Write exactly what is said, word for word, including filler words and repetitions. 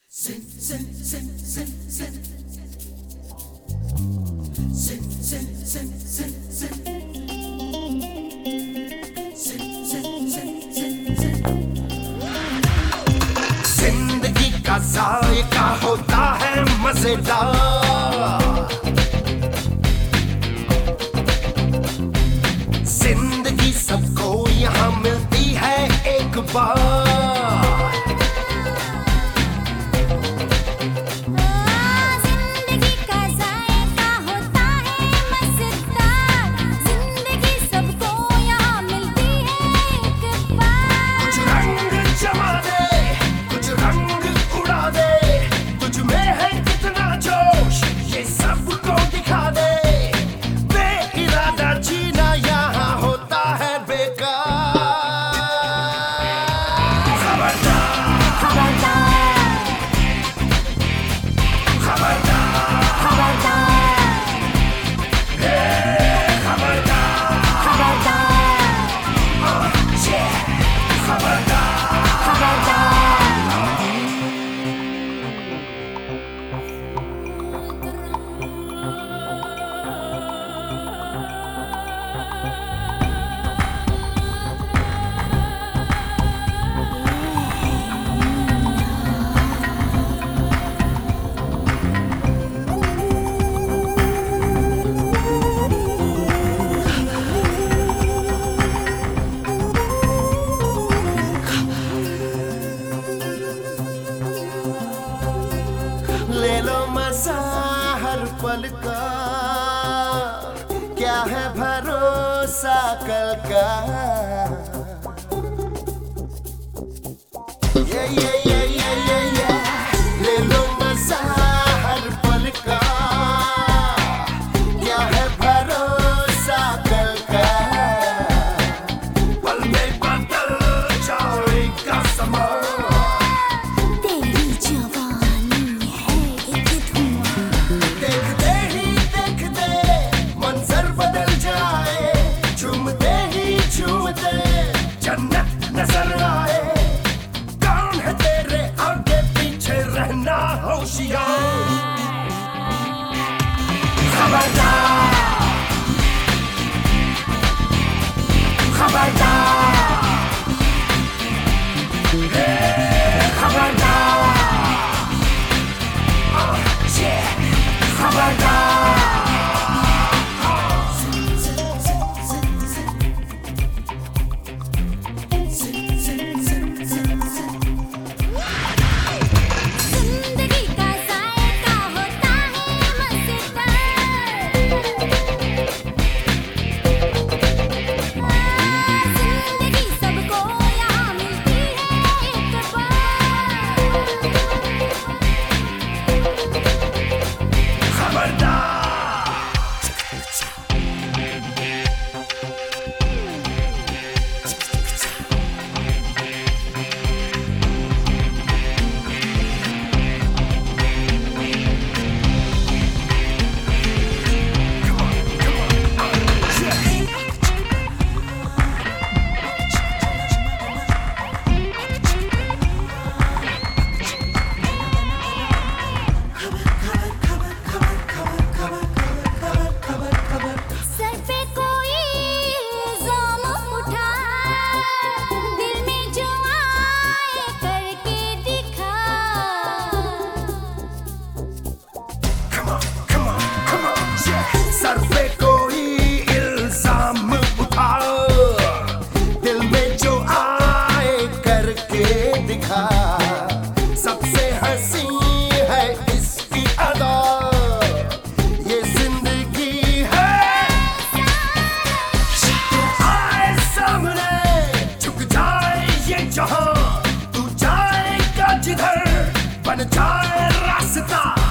Sin, sin, sin, sin, sin. Sin, sin, sin, sin, sin. Sin, sin, sin, sin, sin. जिंदगी का जायका होता है मजेदार। जिंदगी सबको यहाँ मिलती है एक बार। ले लो मजा हर पल का, क्या है भरोसा कल का। ये ये ये ये ये ये ले लो मजा हर पल का, क्या है भरोसा कल का। पल में बदल जाएगा समा। जन्नत नजर आए, कौन है तेरे आगे पीछे, रहना होशियार। खबरदार खबरदार खबरदार खबरदार। सर पे कोई इल्जाम उठाओ, दिल में जो आए करके दिखा। सबसे हंसी है इसकी अदा, ये जिंदगी है। आए सामने झुक जाए ये जहां, तू जाएगा जिधर बन जाए रास्ता।